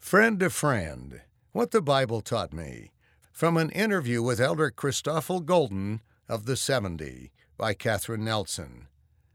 Friend to Friend, What the Bible Taught Me, from an interview with Elder Christoffel Golden of the 70 by Catherine Nelson.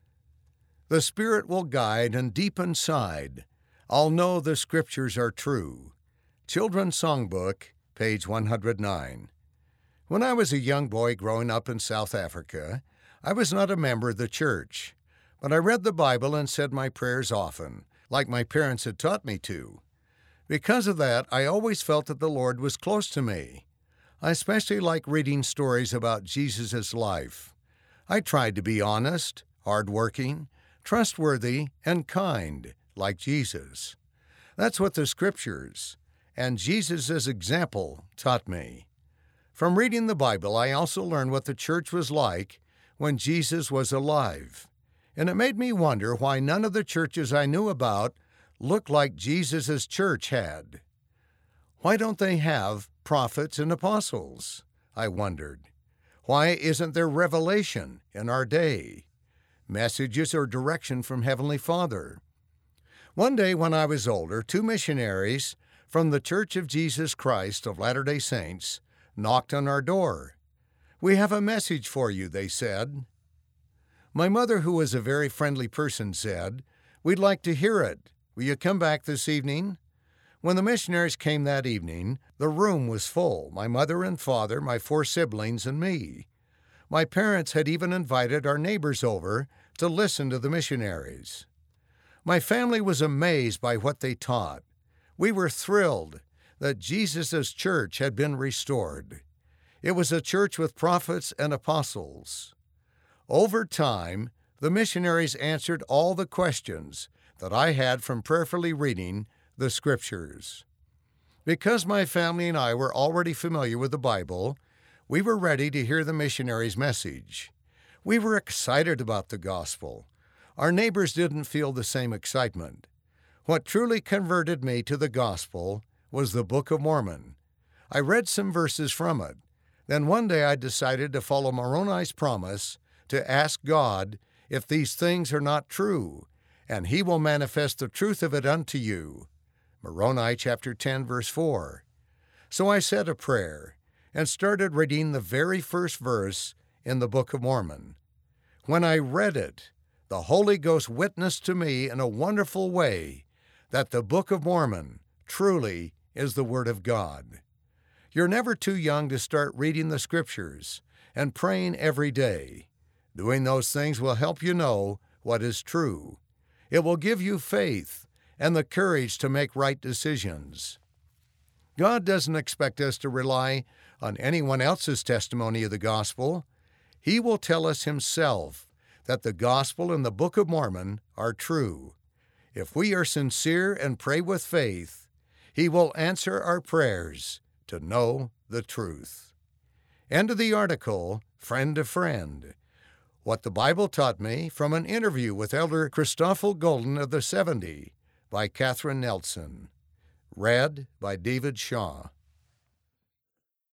The Spirit will guide, and deep inside, I'll know the Scriptures are true. Children's Songbook, page 109. When I was a young boy growing up in South Africa, I was not a member of the church, but I read the Bible and said my prayers often, like my parents had taught me to. Because of that, I always felt that the Lord was close to me. I especially like reading stories about Jesus' life. I tried to be honest, hardworking, trustworthy, and kind, like Jesus. That's what the Scriptures and Jesus' example taught me. From reading the Bible, I also learned what the church was like when Jesus was alive. And it made me wonder why none of the churches I knew about looked like Jesus' church had. Why don't they have prophets and apostles? I wondered. Why isn't there revelation in our day? Messages or direction from Heavenly Father? One day when I was older, two missionaries from the Church of Jesus Christ of Latter-day Saints knocked on our door. "We have a message for you," they said. My mother, who was a very friendly person, said, "We'd like to hear it. Will you come back this evening?" When the missionaries came that evening, the room was full, my mother and father, my 4 siblings, and me. My parents had even invited our neighbors over to listen to the missionaries. My family was amazed by what they taught. We were thrilled that Jesus' church had been restored. It was a church with prophets and apostles. Over time, the missionaries answered all the questions that I had from prayerfully reading the Scriptures. Because my family and I were already familiar with the Bible, we were ready to hear the missionaries' message. We were excited about the gospel. Our neighbors didn't feel the same excitement. What truly converted me to the gospel was the Book of Mormon. I read some verses from it. Then one day I decided to follow Moroni's promise to ask God if these things are not true, and He will manifest the truth of it unto you. Moroni chapter 10, verse 4. So I said a prayer and started reading the very first verse in the Book of Mormon. When I read it, the Holy Ghost witnessed to me in a wonderful way that the Book of Mormon truly is the Word of God. You're never too young to start reading the Scriptures and praying every day. Doing those things will help you know what is true. It will give you faith and the courage to make right decisions. God doesn't expect us to rely on anyone else's testimony of the gospel. He will tell us Himself that the gospel and the Book of Mormon are true. If we are sincere and pray with faith, He will answer our prayers to know the truth. End of the article, Friend to Friend. What the Bible Taught Me, from an interview with Elder Christoffel Golden of the 70 by Catherine Nelson. Read by David Shaw.